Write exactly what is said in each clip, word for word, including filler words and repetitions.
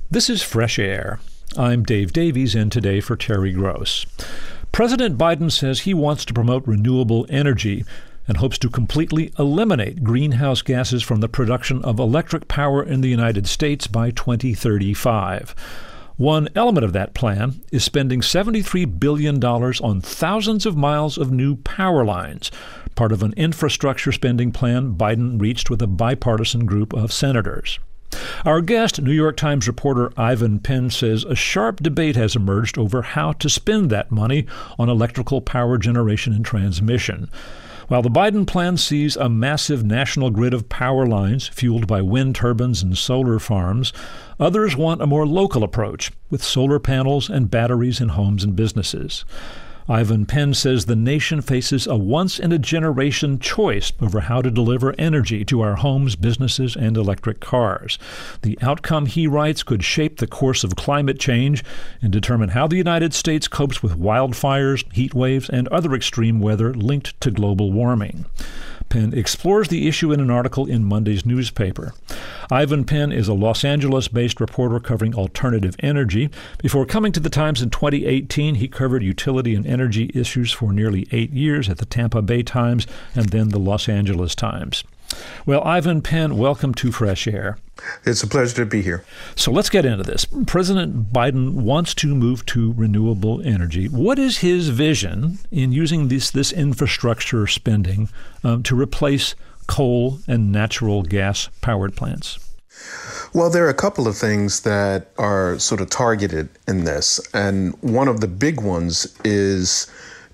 This is Fresh Air. I'm Dave Davies, in today for Terry Gross. President Biden says he wants to promote renewable energy and hopes to completely eliminate greenhouse gases from the production of electric power in the United States by twenty thirty-five. One element of that plan is spending seventy-three billion dollars on thousands of miles of new power lines, part of an infrastructure spending plan Biden reached with a bipartisan group of senators. Our guest, New York Times reporter Ivan Penn, says a sharp debate has emerged over how to spend that money on electrical power generation and transmission. While the Biden plan sees a massive national grid of power lines fueled by wind turbines and solar farms, others want a more local approach with solar panels and batteries in homes and businesses. Ivan Penn says the nation faces a once-in-a-generation choice over how to deliver energy to our homes, businesses, and electric cars. The outcome, he writes, could shape the course of climate change and determine how the United States copes with wildfires, heat waves, and other extreme weather linked to global warming. Penn explores the issue in an article in Monday's newspaper. Ivan Penn is a Los Angeles-based reporter covering alternative energy. Before coming to the Times in twenty eighteen, he covered utility and energy issues for nearly eight years at the Tampa Bay Times and then the Los Angeles Times. Well, Ivan Penn, welcome to Fresh Air. It's a pleasure to be here. So let's get into this. President Biden wants to move to renewable energy. What is his vision in using this, this infrastructure spending um, to replace coal and natural gas powered plants? Well, there are a couple of things that are sort of targeted in this. And one of the big ones is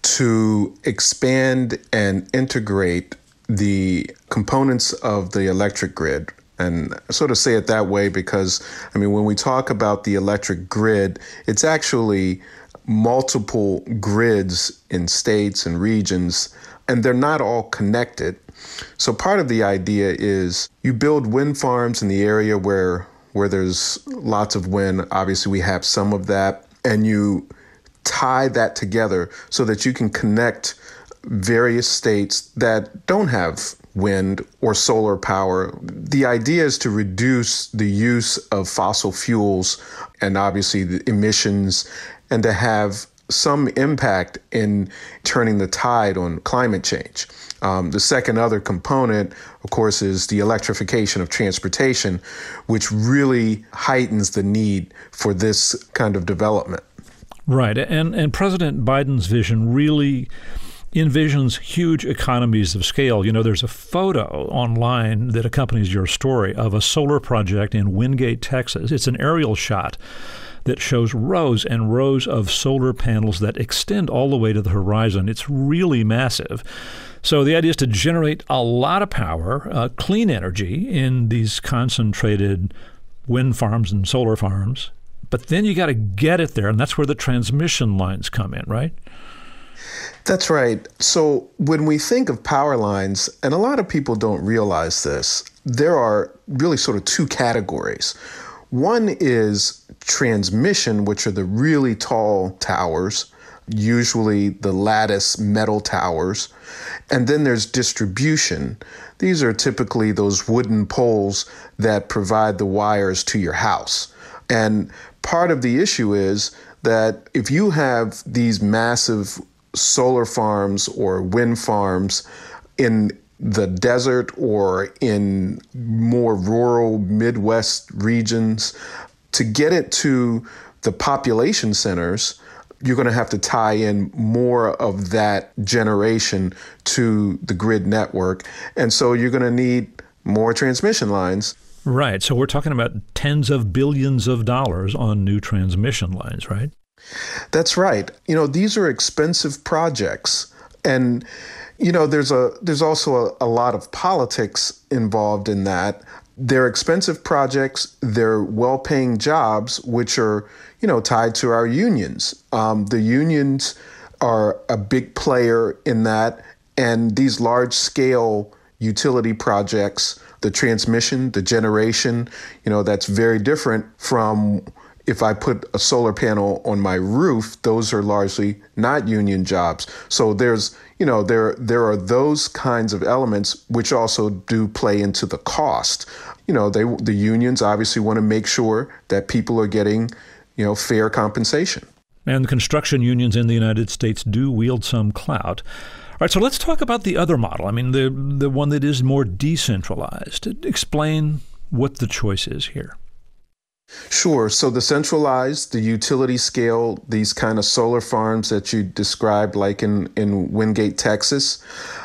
to expand and integrate the components of the electric grid. And I sort of say it that way because, I mean, when we talk about the electric grid, it's actually multiple grids in states and regions, and they're not all connected. So part of the idea is you build wind farms in the area where where there's lots of wind. Obviously, we have some of that, and you tie that together so that you can connect various states that don't have wind or solar power. The idea is to reduce the use of fossil fuels and obviously the emissions, and to have some impact in turning the tide on climate change. Um, the second other component, of course, is the electrification of transportation, which really heightens the need for this kind of development. Right. And, and President Biden's vision really envisions huge economies of scale. You know, there's a photo online that accompanies your story of a solar project in Wingate, Texas. It's an aerial shot that shows rows and rows of solar panels that extend all the way to the horizon. It's really massive. So the idea is to generate a lot of power, uh, clean energy in these concentrated wind farms and solar farms. But then you got to get it there, and that's where the transmission lines come in, right? That's right. So when we think of power lines, and a lot of people don't realize this, there are really sort of two categories. One is transmission, which are the really tall towers, usually the lattice metal towers. And then there's distribution. These are typically those wooden poles that provide the wires to your house. And part of the issue is that if you have these massive solar farms or wind farms in the desert or in more rural Midwest regions, to get it to the population centers, you're going to have to tie in more of that generation to the grid network. And so you're going to need more transmission lines. Right. So we're talking about tens of billions of dollars on new transmission lines, right? That's right. You know, these are expensive projects. And, you know, there's a there's also a, a lot of politics involved in that. They're expensive projects. They're well-paying jobs, which are, you know, tied to our unions. Um, the unions are a big player in that. And these large-scale utility projects, the transmission, the generation, you know, that's very different from if I put a solar panel on my roof. Those are largely not union jobs. So there's, you know, there there are those kinds of elements which also do play into the cost. you know, they the unions obviously want to make sure that people are getting, you know, fair compensation. And the construction unions in the United States do wield some clout. All right, so let's talk about the other model. I mean, the the one that is more decentralized. Explain what the choice is here. Sure. So the centralized, the utility scale, these kind of solar farms that you described, like in, in Wingate, Texas.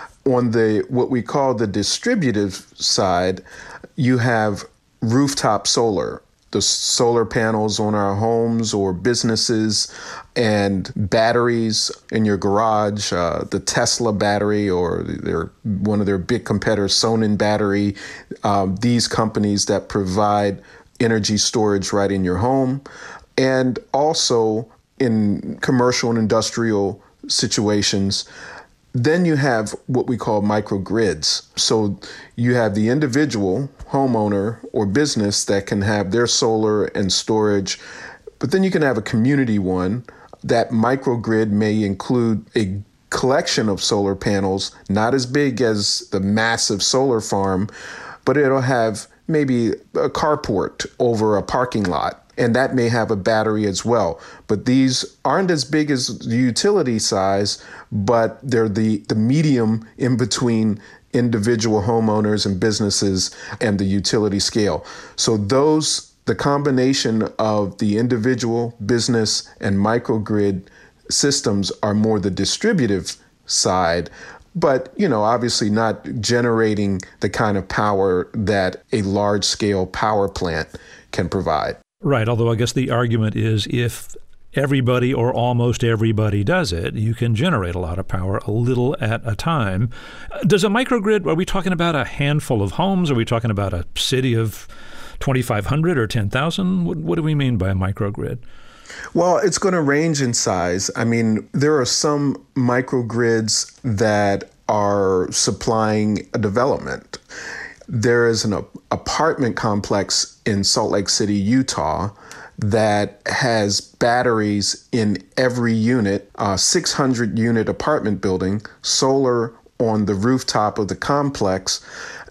On the what we call the distributive side, you have rooftop solar, the solar panels on our homes or businesses, and batteries in your garage, uh, the Tesla battery or their one of their big competitors, Sonnen Battery, um, these companies that provide energy storage right in your home, and also in commercial and industrial situations. Then you have what we call microgrids. So you have the individual homeowner or business that can have their solar and storage, but then you can have a community one. That microgrid may include a collection of solar panels, not as big as the massive solar farm, but it'll have maybe a carport over a parking lot, and that may have a battery as well. But these aren't as big as the utility size, but they're the, the medium in between individual homeowners and businesses and the utility scale. So those, the combination of the individual, business, and microgrid systems are more the distributive side, but, you know, obviously not generating the kind of power that a large-scale power plant can provide. Right, although I guess the argument is if everybody or almost everybody does it, you can generate a lot of power a little at a time. Does a microgrid, are we talking about a handful of homes? Are we talking about a city of twenty-five hundred or ten thousand? What, what do we mean by a microgrid? Well, it's going to range in size. I mean, there are some microgrids that are supplying a development. There is an apartment complex in Salt Lake City, Utah, that has batteries in every unit, a six hundred unit apartment building, solar on the rooftop of the complex.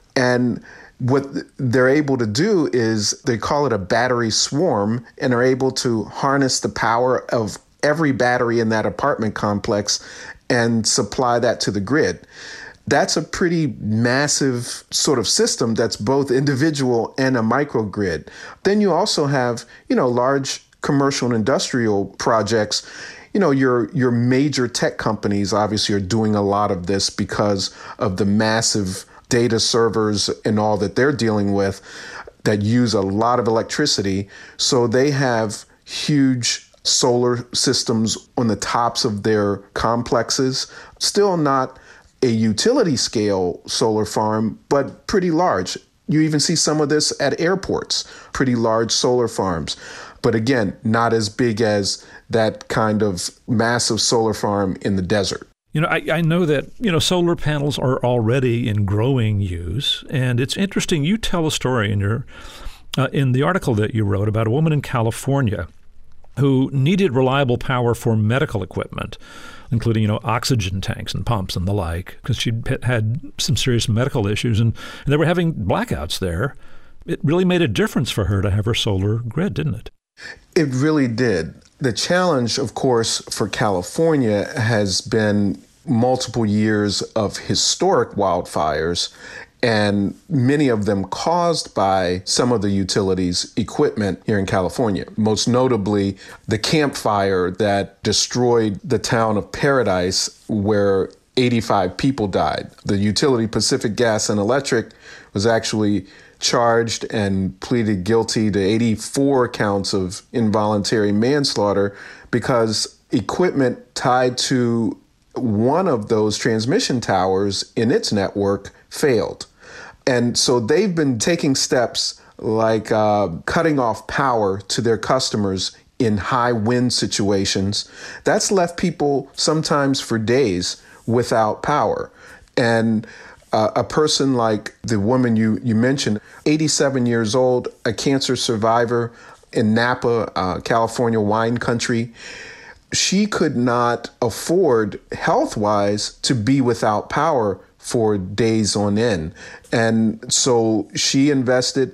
And what they're able to do is they call it a battery swarm, and are able to harness the power of every battery in that apartment complex and supply that to the grid. That's a pretty massive sort of system that's both individual and a microgrid. Then you also have, you know, large commercial and industrial projects. You know, your your major tech companies obviously are doing a lot of this because of the massive data servers and all that they're dealing with that use a lot of electricity. So they have huge solar systems on the tops of their complexes. Still not a utility scale solar farm, but pretty large. You even see some of this at airports, pretty large solar farms. But again, not as big as that kind of massive solar farm in the desert. You know, I, I know that, you know, solar panels are already in growing use. And it's interesting. You tell a story in your uh, in the article that you wrote about a woman in California who needed reliable power for medical equipment, including, you know, oxygen tanks and pumps and the like, because she had some serious medical issues, and, and they were having blackouts there. It really made a difference for her to have her solar grid, didn't it? It really did. The challenge, of course, for California has been multiple years of historic wildfires, and many of them caused by some of the utilities' equipment here in California. Most notably, the Camp Fire that destroyed the town of Paradise, where eighty-five people died. The utility, Pacific Gas and Electric, was actually charged and pleaded guilty to eighty-four counts of involuntary manslaughter because equipment tied to one of those transmission towers in its network failed. And so they've been taking steps like uh, cutting off power to their customers in high wind situations. That's left people sometimes for days without power. And uh, a person like the woman you, you mentioned, eighty-seven years old, a cancer survivor in Napa, uh, California wine country, she could not afford health-wise to be without power for days on end. And so she invested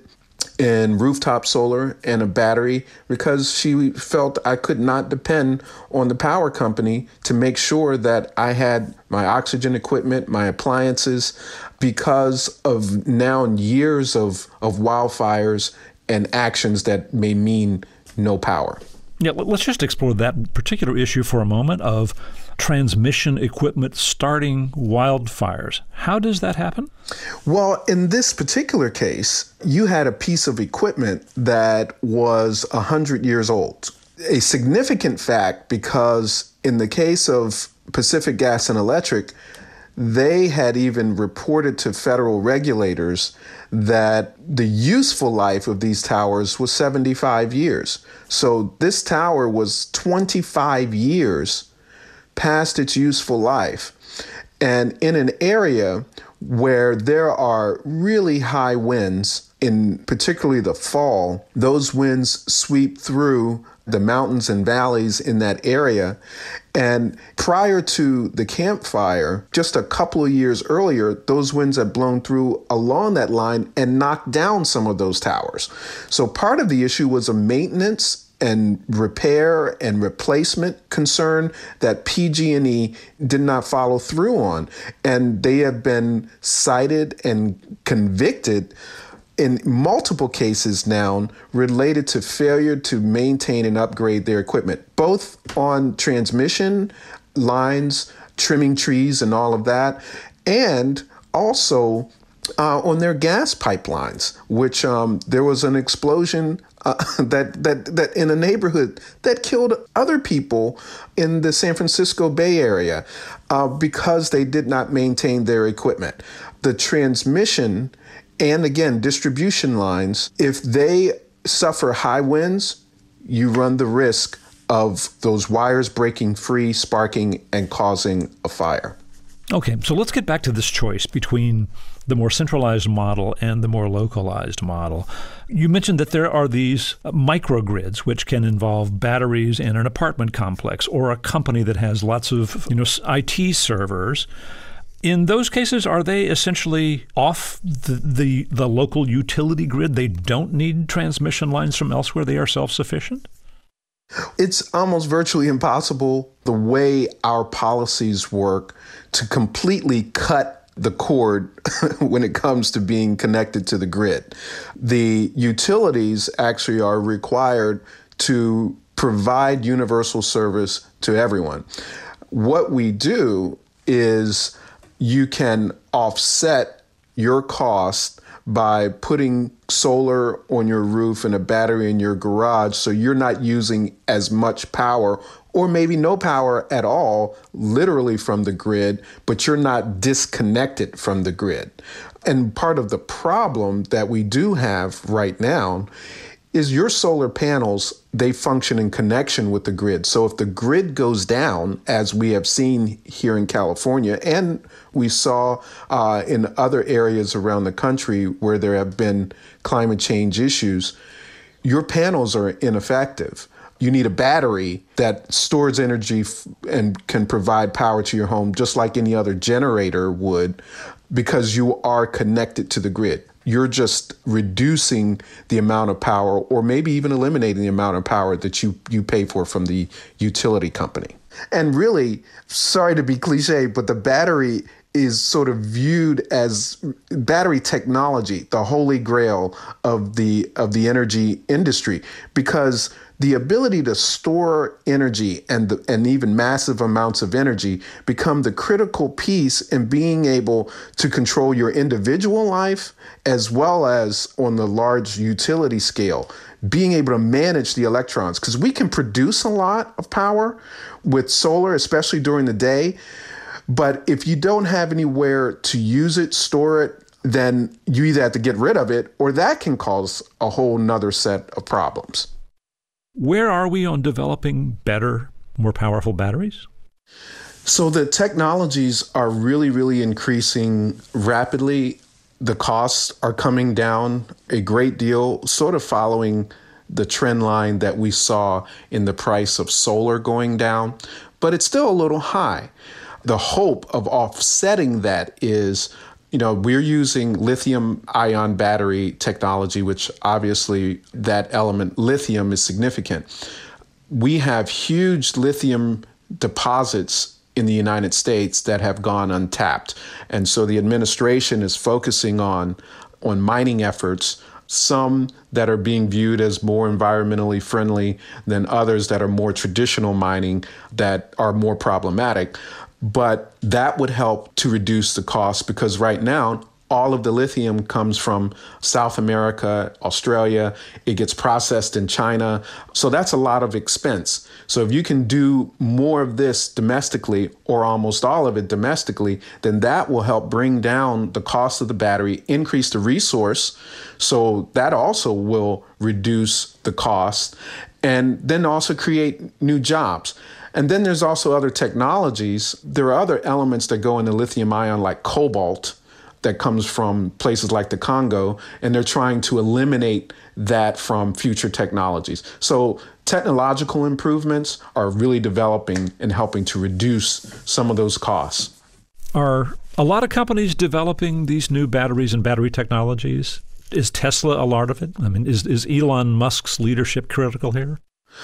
in rooftop solar and a battery because she felt I could not depend on the power company to make sure that I had my oxygen equipment, my appliances, because of now years of, of wildfires and actions that may mean no power. Yeah, let's just explore that particular issue for a moment of transmission equipment starting wildfires. How does that happen? Well, in this particular case, you had a piece of equipment that was one hundred years old. A significant fact because in the case of Pacific Gas and Electric, they had even reported to federal regulators that the useful life of these towers was seventy-five years. So this tower was twenty-five years past its useful life. And in an area where there are really high winds, in particularly the fall, those winds sweep through the mountains and valleys in that area. And prior to the Camp Fire, just a couple of years earlier, those winds had blown through along that line and knocked down some of those towers. So part of the issue was a maintenance and repair and replacement concern that P G and E did not follow through on. And they have been cited and convicted in multiple cases now related to failure to maintain and upgrade their equipment, both on transmission lines, trimming trees and all of that, and also uh, on their gas pipelines, which um, there was an explosion uh, that, that, that in a neighborhood that killed other people in the San Francisco Bay Area uh, because they did not maintain their equipment. The transmission and again, distribution lines, if they suffer high winds, you run the risk of those wires breaking free, sparking, and causing a fire. Okay, so let's get back to this choice between the more centralized model and the more localized model. You mentioned that there are these microgrids, which can involve batteries in an apartment complex or a company that has lots of, you know, I T servers. In those cases, are they essentially off the, the the local utility grid? They don't need transmission lines from elsewhere. They are self-sufficient? It's almost virtually impossible, the way our policies work, to completely cut the cord when it comes to being connected to the grid. The utilities actually are required to provide universal service to everyone. What we do is you can offset your cost by putting solar on your roof and a battery in your garage so you're not using as much power or maybe no power at all, literally from the grid, but you're not disconnected from the grid. And part of the problem that we do have right now is your solar panels, they function in connection with the grid. So if the grid goes down, as we have seen here in California, and we saw uh, in other areas around the country where there have been climate change issues, your panels are ineffective. You need a battery that stores energy f- and can provide power to your home just like any other generator would, because you are connected to the grid. You're just reducing the amount of power or maybe even eliminating the amount of power that you, you pay for from the utility company. And really, sorry to be cliche, but the battery is sort of viewed as battery technology, the holy grail of the of the energy industry, because the ability to store energy and the, and even massive amounts of energy become the critical piece in being able to control your individual life as well as on the large utility scale, being able to manage the electrons, because we can produce a lot of power with solar, especially during the day. But if you don't have anywhere to use it, store it, then you either have to get rid of it, or that can cause a whole nother set of problems. Where are we on developing better, more powerful batteries? So the technologies are really, really increasing rapidly. The costs are coming down a great deal, sort of following the trend line that we saw in the price of solar going down, but it's still a little high. The hope of offsetting that is, you know, we're using lithium ion battery technology, which obviously that element, lithium, is significant. We have huge lithium deposits in the United States that have gone untapped. And so the administration is focusing on, on mining efforts, some that are being viewed as more environmentally friendly than others that are more traditional mining that are more problematic. But that would help to reduce the cost, because right now, all of the lithium comes from South America, Australia. It gets processed in China. So that's a lot of expense. So if you can do more of this domestically, or almost all of it domestically, then that will help bring down the cost of the battery, increase the resource. So that also will reduce the cost, and then also create new jobs. And then there's also other technologies. There are other elements that go into lithium ion, like cobalt, that comes from places like the Congo, and they're trying to eliminate that from future technologies. So technological improvements are really developing and helping to reduce some of those costs. Are a lot of companies developing these new batteries and battery technologies? Is Tesla a lot of it? I mean, is, is Elon Musk's leadership critical here?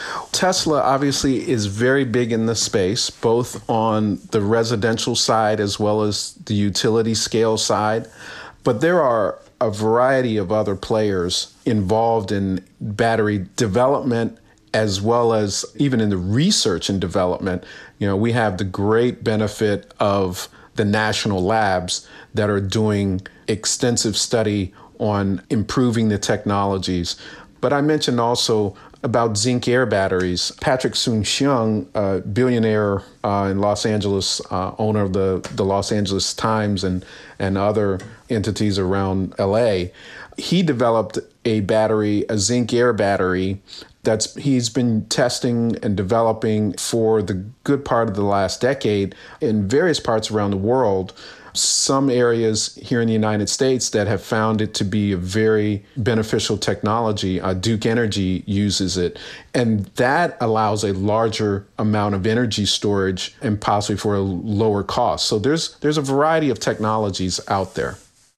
Tesla obviously is very big in this space, both on the residential side as well as the utility scale side. But there are a variety of other players involved in battery development, as well as even in the research and development. You know, we have the great benefit of the national labs that are doing extensive study on improving the technologies. But I mentioned also about zinc air batteries. Patrick Soon-Shiong, a billionaire uh, in Los Angeles, uh, owner of the, the Los Angeles Times and, and other entities around L A, he developed a battery, a zinc air battery, that's he's been testing and developing for the good part of the last decade in various parts around the world. Some areas here in the United States that have found it to be a very beneficial technology. Uh, Duke Energy uses it, and that allows a larger amount of energy storage and possibly for a lower cost. So there's there's a variety of technologies out there.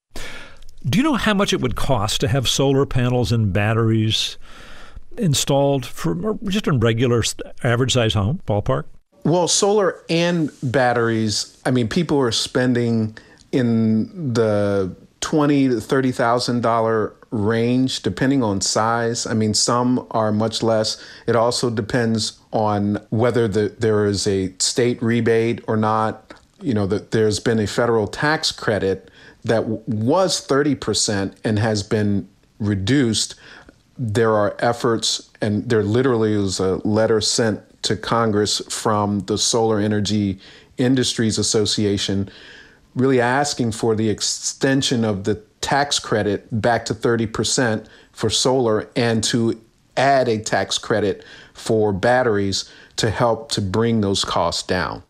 Do you know how much it would cost to have solar panels and batteries installed for just a regular average size home, ballpark? Well, solar and batteries, I mean, people are spending in the twenty thousand to thirty thousand dollars range, depending on size. I mean, some are much less. It also depends on whether the, there is a state rebate or not. You know, that there's been a federal tax credit that w- was thirty percent and has been reduced. There are efforts, and there literally was a letter sent to Congress from the Solar Energy Industries Association, really asking for the extension of the tax credit back to thirty percent for solar, and to add a tax credit for batteries to help to bring those costs down.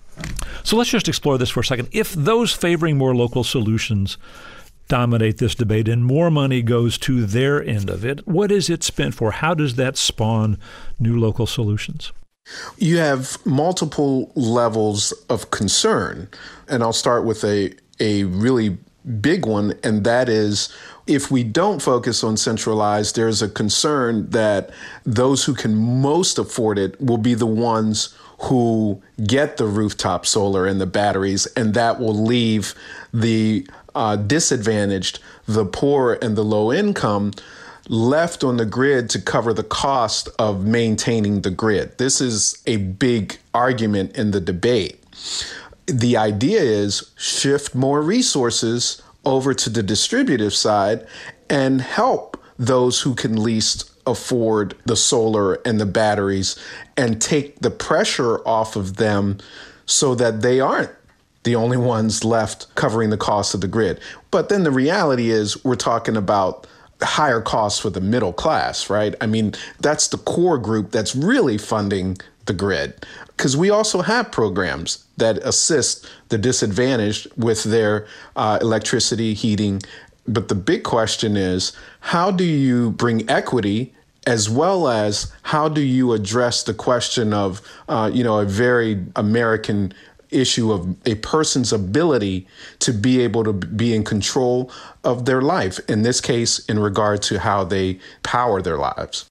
So let's just explore this for a second. If those favoring more local solutions dominate this debate and more money goes to their end of it, what is it spent for? How does that spawn new local solutions? You have multiple levels of concern, and I'll start with a, a really big one, and that is, if we don't focus on centralized, there's a concern that those who can most afford it will be the ones who get the rooftop solar and the batteries, and that will leave the uh, disadvantaged, the poor and the low income, left on the grid to cover the cost of maintaining the grid. This is a big argument in the debate. The idea is shift more resources over to the distributive side and help those who can least afford the solar and the batteries, and take the pressure off of them so that they aren't the only ones left covering the cost of the grid. But then the reality is we're talking about higher costs for the middle class, right? I mean, that's the core group that's really funding the grid, because we also have programs that assist the disadvantaged with their uh, electricity, heating. But the big question is, how do you bring equity, as well as how do you address the question of, uh, you know, a very American issue of a person's ability to be able to be in control of their life, in this case, in regard to how they power their lives.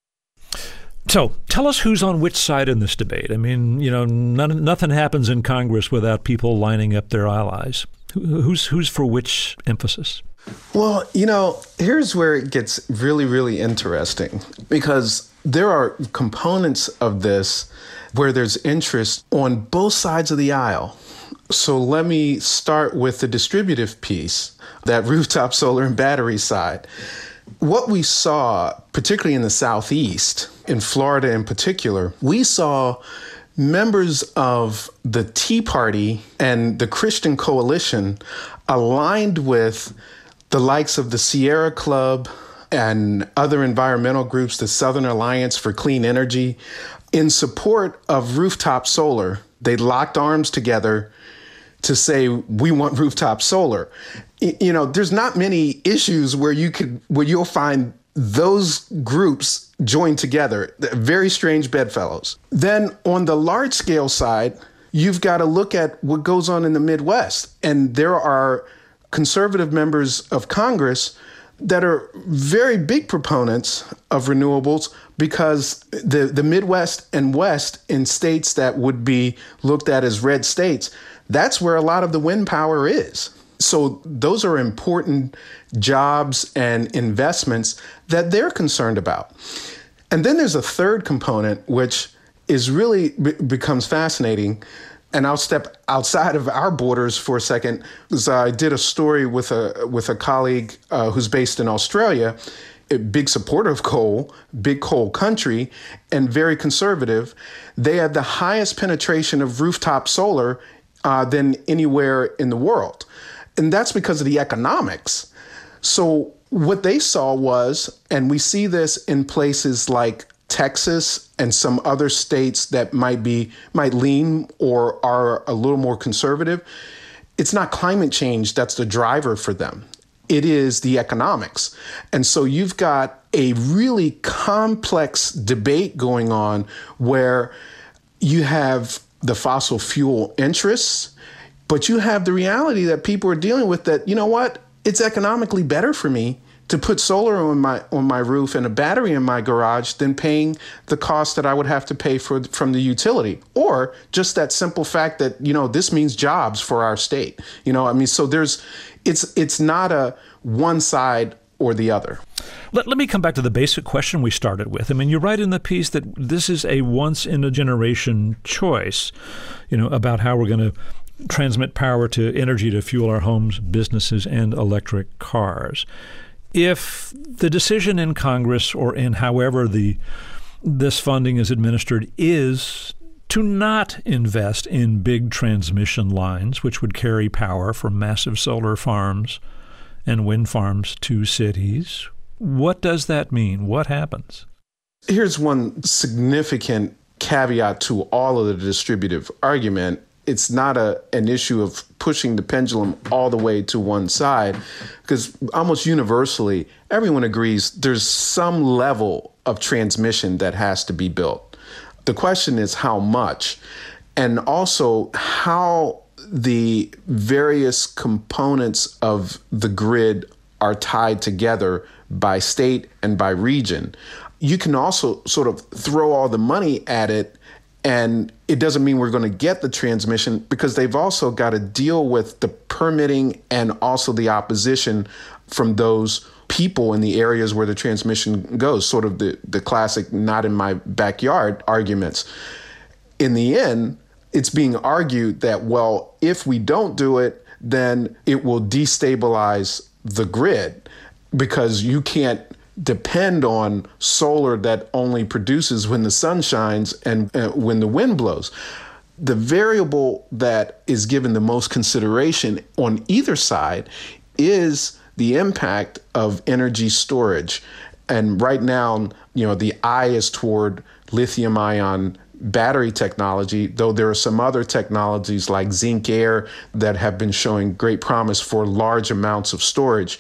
So tell us who's on which side in this debate. I mean, you know, none, nothing happens in Congress without people lining up their allies. Who's who's for which emphasis? Well, you know, here's where it gets really, really interesting, because there are components of this where there's interest on both sides of the aisle. So let me start with the distributive piece, that rooftop solar and battery side. What we saw, particularly in the Southeast, in Florida in particular, we saw members of the Tea Party and the Christian Coalition aligned with the likes of the Sierra Club and other environmental groups, the Southern Alliance for Clean Energy, in support of rooftop solar. They locked arms together to say, we want rooftop solar. You know, there's not many issues where you could, where you'll find those groups joined together. Very strange bedfellows. Then on the large scale side, you've got to look at what goes on in the Midwest. And there are conservative members of Congress that are very big proponents of renewables, because the, the Midwest and West, in states that would be looked at as red states, that's where a lot of the wind power is. So those are important jobs and investments that they're concerned about. And then there's a third component, which is really be- becomes fascinating. And I'll step outside of our borders for a second, because I did a story with a with a colleague uh, who's based in Australia, a big supporter of coal, big coal country, and very conservative. They have the highest penetration of rooftop solar uh, than anywhere in the world. And that's because of the economics. So what they saw was, and we see this in places like Texas and some other states that might be might lean or are a little more conservative, it's not climate change that's the driver for them. It is the economics. And so you've got a really complex debate going on where you have the fossil fuel interests, but you have the reality that people are dealing with that, you know what, it's economically better for me to put solar on my on my roof and a battery in my garage than paying the cost that I would have to pay for from the utility. Or just that simple fact that, you know, this means jobs for our state. You know, I mean, so there's it's it's not a one side or the other. Let, let me come back to the basic question we started with. I mean, you write in the piece that this is a once-in-a-generation choice, you know, about how we're going to transmit power to energy to fuel our homes, businesses, and electric cars. If the decision in Congress or in however the this funding is administered is to not invest in big transmission lines, which would carry power from massive solar farms and wind farms to cities, what does that mean? What happens? Here's one significant caveat to all of the distributive argument. It's not a an issue of pushing the pendulum all the way to one side, because almost universally, everyone agrees there's some level of transmission that has to be built. The question is how much, and also how the various components of the grid are tied together by state and by region. You can also sort of throw all the money at it, and it doesn't mean we're going to get the transmission, because they've also got to deal with the permitting and also the opposition from those people in the areas where the transmission goes, sort of the, the classic not in my backyard arguments. In the end, it's being argued that, well, if we don't do it, then it will destabilize the grid, because you can't depend on solar that only produces when the sun shines and uh, when the wind blows. The variable that is given the most consideration on either side is the impact of energy storage. And right now, you know, the eye is toward lithium ion battery technology, though there are some other technologies like zinc air that have been showing great promise for large amounts of storage.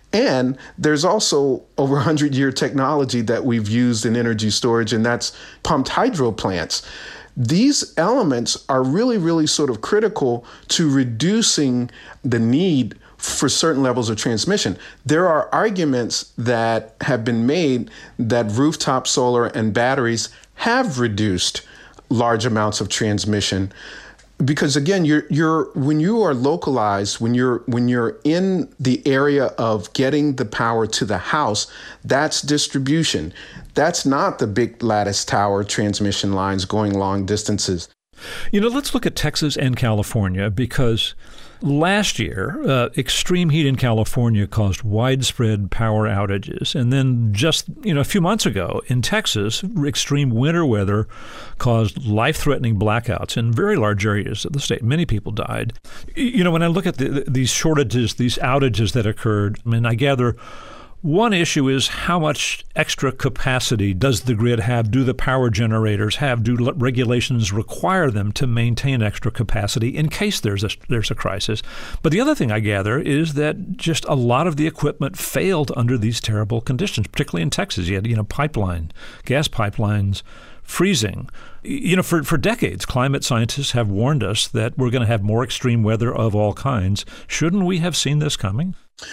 And there's also over one hundred year technology that we've used in energy storage, and that's pumped hydro plants. These elements are really, really sort of critical to reducing the need for certain levels of transmission. There are arguments that have been made that rooftop solar and batteries have reduced large amounts of transmission. Because again, you're you're when you are localized, when you're when you're in the area of getting the power to the house, that's distribution. That's not the big lattice tower transmission lines going long distances. You know, let's look at Texas and California, because last year, uh, extreme heat in California caused widespread power outages. And then just, you know, a few months ago in Texas, extreme winter weather caused life-threatening blackouts in very large areas of the state. Many people died. You know, when I look at the, these shortages, these outages that occurred, I mean, I gather one issue is how much extra capacity does the grid have? Do the power generators have? Do regulations require them to maintain extra capacity in case there's a, there's a crisis? But the other thing I gather is that just a lot of the equipment failed under these terrible conditions, particularly in Texas. You had, you know, pipeline, gas pipelines freezing. You know, for, for decades, climate scientists have warned us that we're going to have more extreme weather of all kinds. Shouldn't we have seen this coming?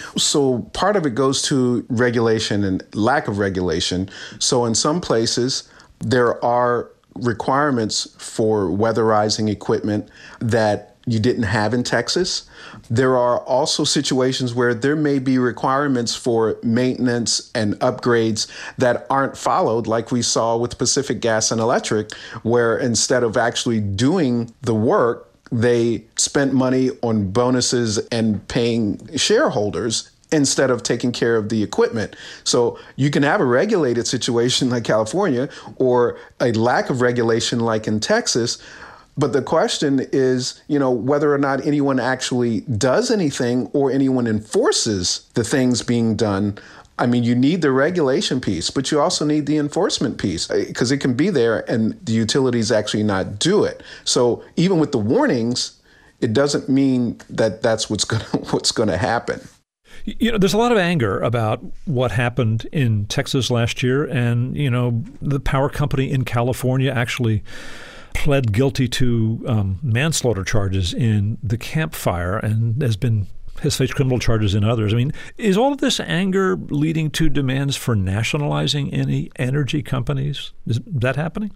So part of it goes to regulation and lack of regulation. So in some places, there are requirements for weatherizing equipment that you didn't have in Texas. There are also situations where there may be requirements for maintenance and upgrades that aren't followed, like we saw with Pacific Gas and Electric, where instead of actually doing the work, they spent money on bonuses and paying shareholders instead of taking care of the equipment. So you can have a regulated situation like California or a lack of regulation like in Texas. But the question is, you know, whether or not anyone actually does anything or anyone enforces the things being done. I mean, you need the regulation piece, but you also need the enforcement piece, because it can be there and the utilities actually not do it. So even with the warnings, it doesn't mean that that's what's going to, what's going to happen. You know, there's a lot of anger about what happened in Texas last year. And, you know, the power company in California actually pled guilty to um, manslaughter charges in the Camp Fire and has been has faced criminal charges in others. I mean, is all of this anger leading to demands for nationalizing any energy companies? Is that happening?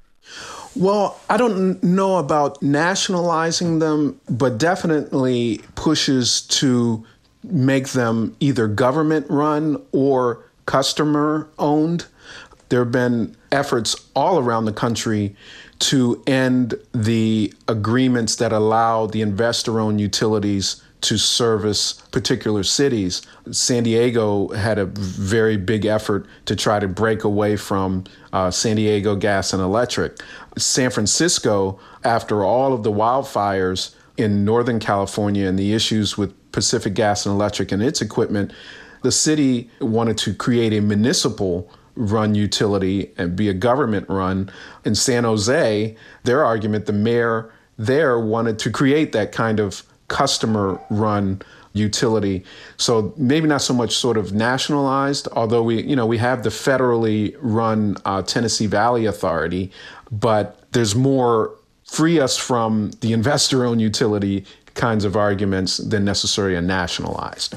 Well, I don't know about nationalizing them, but definitely pushes to make them either government run or customer owned. There have been efforts all around the country to end the agreements that allow the investor-owned utilities to service particular cities. San Diego had a very big effort to try to break away from uh, San Diego Gas and Electric. San Francisco, after all of the wildfires in Northern California and the issues with Pacific Gas and Electric and its equipment, the city wanted to create a municipal run utility and be a government run. In San Jose, their argument, the mayor there wanted to create that kind of customer run utility. So maybe not so much sort of nationalized, although we, you know, we have the federally run uh, Tennessee Valley Authority, but there's more free us from the investor-owned utility kinds of arguments than necessarily a nationalized.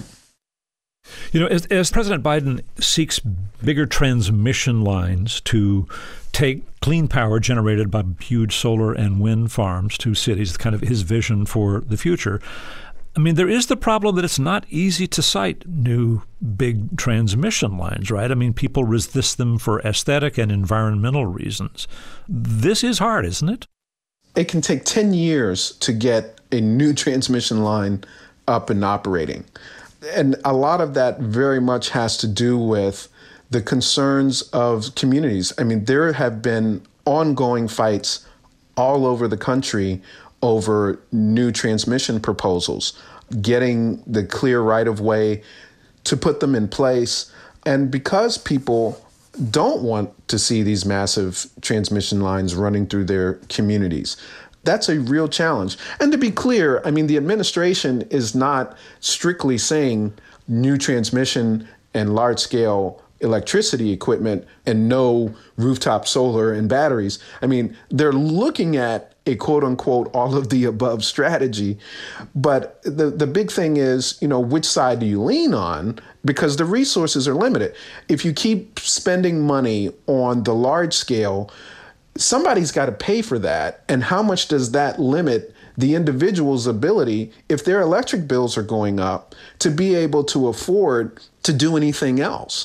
You know, as, as President Biden seeks bigger transmission lines to take clean power generated by huge solar and wind farms to cities, kind of his vision for the future, I mean, there is the problem that it's not easy to site new big transmission lines, right? I mean, people resist them for aesthetic and environmental reasons. This is hard, isn't it? It can take ten years to get a new transmission line up and operating. And a lot of that very much has to do with the concerns of communities. I mean, there have been ongoing fights all over the country over new transmission proposals, getting the clear right-of-way to put them in place. And because people don't want to see these massive transmission lines running through their communities, that's a real challenge. And to be clear, I mean, the administration is not strictly saying new transmission and large-scale electricity equipment and no rooftop solar and batteries. I mean, they're looking at a quote unquote all of the above strategy. But the, the big thing is, you know, which side do you lean on? Because the resources are limited. If you keep spending money on the large scale, somebody's got to pay for that. And how much does that limit the individual's ability, if their electric bills are going up, to be able to afford to do anything else?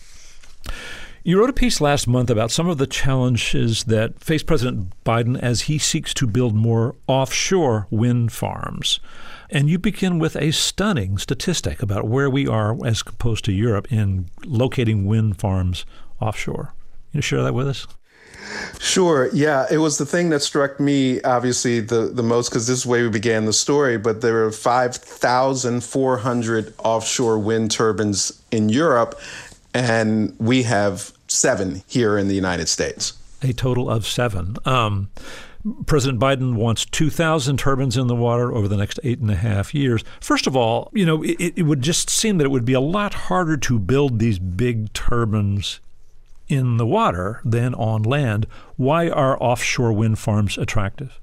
You wrote a piece last month about some of the challenges that face President Biden as he seeks to build more offshore wind farms. And you begin with a stunning statistic about where we are as opposed to Europe in locating wind farms offshore. Can you share that with us? Sure. Yeah, it was the thing that struck me, obviously, the, the most, because this is the way we began the story. But there are five thousand four hundred offshore wind turbines in Europe, and we have seven here in the United States. A total of seven. Um, President Biden wants two thousand turbines in the water over the next eight and a half years. First of all, you know, it, it would just seem that it would be a lot harder to build these big turbines in the water than on land. Why are offshore wind farms attractive?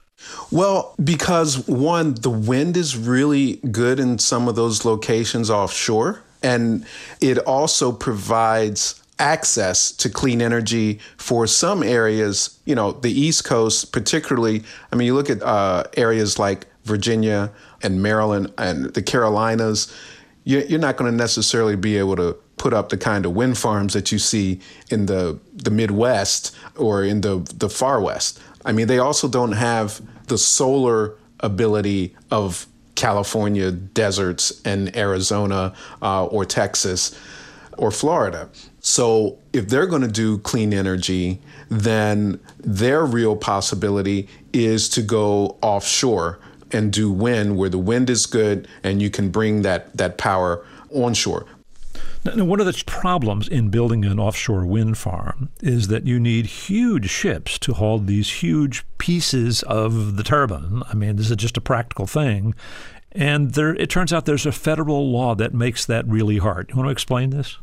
Well, because one, the wind is really good in some of those locations offshore, and it also provides access to clean energy for some areas, you know, the East Coast particularly. I mean, you look at uh, areas like Virginia and Maryland and the Carolinas, you're not going to necessarily be able to put up the kind of wind farms that you see in the, the Midwest or in the, the far West. I mean, they also don't have the solar ability of California deserts and Arizona uh, or Texas or Florida. So if they're going to do clean energy, then their real possibility is to go offshore and do wind where the wind is good and you can bring that, that power onshore. Now, one of the problems in building an offshore wind farm is that you need huge ships to haul these huge pieces of the turbine. I mean, this is just a practical thing. And there, it turns out there's a federal law that makes that really hard. You want to explain this?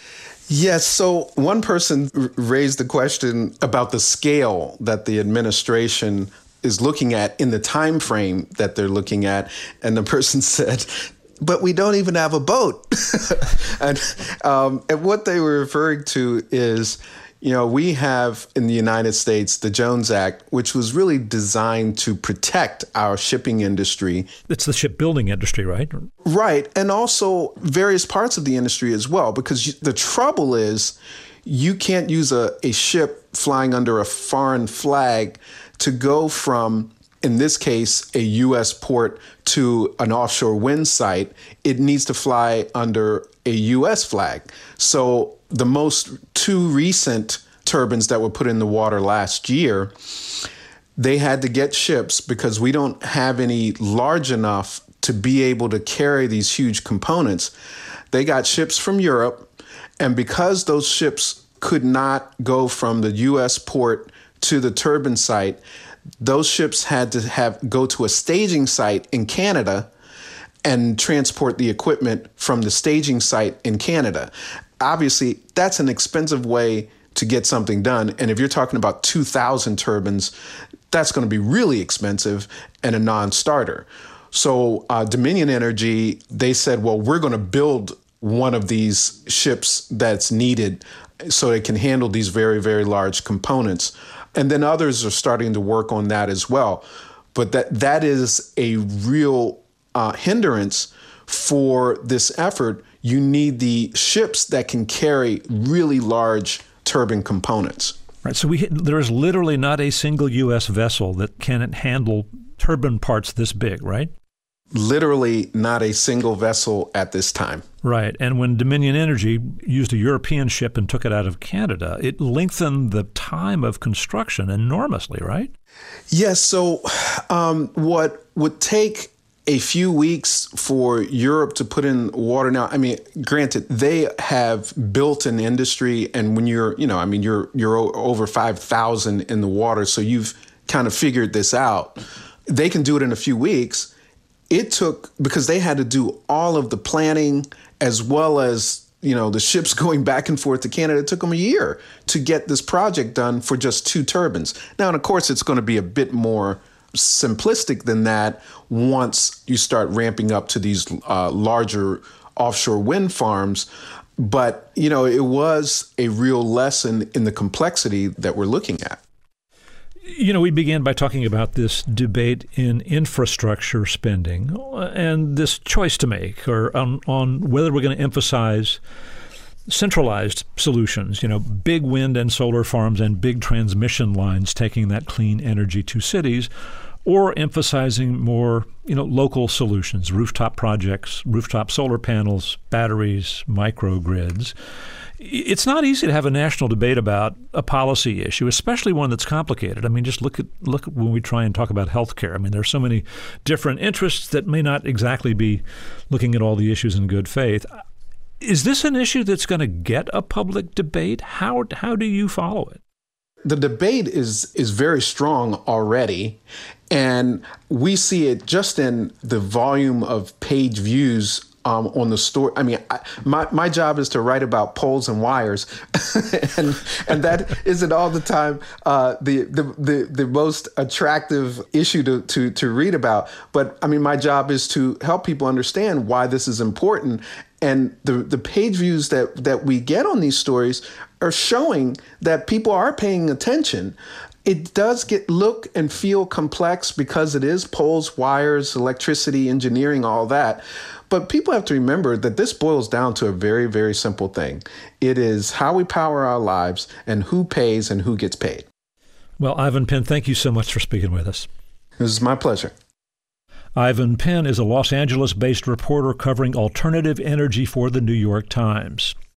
Yes. So one person r- raised the question about the scale that the administration is looking at in the time frame that they're looking at. And the person said, but we don't even have a boat. and, um, and what they were referring to is, you know, we have in the United States the Jones Act, which was really designed to protect our shipping industry. It's the shipbuilding industry, right? Right. And also various parts of the industry as well, because the trouble is you can't use a, a ship flying under a foreign flag to go from, in this case, a U S port to an offshore wind site. It needs to fly under a U S flag. So the most two recent turbines that were put in the water last year, they had to get ships because we don't have any large enough to be able to carry these huge components. They got ships from Europe, and because those ships could not go from the U S port to the turbine site, those ships had to have go to a staging site in Canada and transport the equipment from the staging site in Canada. Obviously, that's an expensive way to get something done. And if you're talking about two thousand turbines, that's going to be really expensive and a non-starter. So uh, Dominion Energy, they said, well, we're going to build one of these ships that's needed so it can handle these very, very large components. And then others are starting to work on that as well. But that that is a real uh, hindrance for this effort. You need the ships that can carry really large turbine components. Right. So we there is literally not a single U S vessel that can handle turbine parts this big, right? Literally not a single vessel at this time. Right. And when Dominion Energy used a European ship and took it out of Canada, it lengthened the time of construction enormously, right? Yes. So um, what would take a few weeks for Europe to put in water now, I mean, granted, they have built an industry, and when you're, you know, I mean, you're you're over five thousand in the water, so you've kind of figured this out. They can do it in a few weeks. it took, because they had to do all of the planning as well as, you know, the ships going back and forth to Canada. It took them a year to get this project done for just two turbines. Now, and of course, it's going to be a bit more simplistic than that once you start ramping up to these uh, larger offshore wind farms. But, you know, it was a real lesson in the complexity that we're looking at. You know, we began by talking about this debate in infrastructure spending and this choice to make or on, on whether we're going to emphasize centralized solutions, you know, big wind and solar farms and big transmission lines taking that clean energy to cities, or emphasizing more, you know, local solutions, rooftop projects, rooftop solar panels, batteries, microgrids. It's not easy to have a national debate about a policy issue, especially one that's complicated. I mean, just look at look at when we try and talk about healthcare. I mean, there are so many different interests that may not exactly be looking at all the issues in good faith. Is this an issue that's going to get a public debate? How how do you follow it? The debate is is very strong already, and we see it just in the volume of page views um, on the story. I mean, I, my my job is to write about poles and wires, and and that isn't all the time uh, the, the the the most attractive issue to, to to read about. But I mean, my job is to help people understand why this is important. And the, the page views that, that we get on these stories are showing that people are paying attention. It does get look and feel complex because it is poles, wires, electricity, engineering, all that. But people have to remember that this boils down to a very, very simple thing. It is how we power our lives and who pays and who gets paid. Well, Ivan Penn, thank you so much for speaking with us. This is my pleasure. Ivan Penn is a Los Angeles-based reporter covering alternative energy for the New York Times.